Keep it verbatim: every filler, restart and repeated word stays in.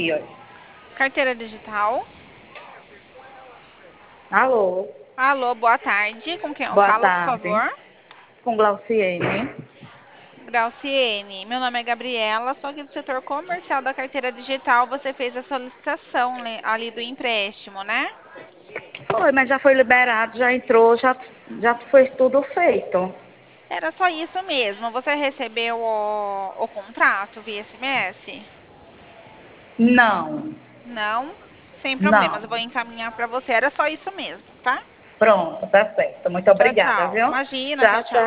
aqui, ó. Carteira digital. Alô, Alô, boa tarde. Com quem eu boa falo, por tarde. favor? Com Glauciene. Grauciene. Meu nome é Gabriela, sou aqui do setor comercial da carteira digital. Você fez a solicitação né, ali do empréstimo, né? Foi, mas já foi liberado, já entrou, já, já foi tudo feito. Era só isso mesmo. Você recebeu o, o contrato via S M S? Não, Não? Sem problemas, não. eu vou encaminhar para você. Era só isso mesmo, tá? Pronto, tá certo. Muito Tchau, obrigada, tchau. viu? Imagina, tchau, Tchau, tchau. tchau.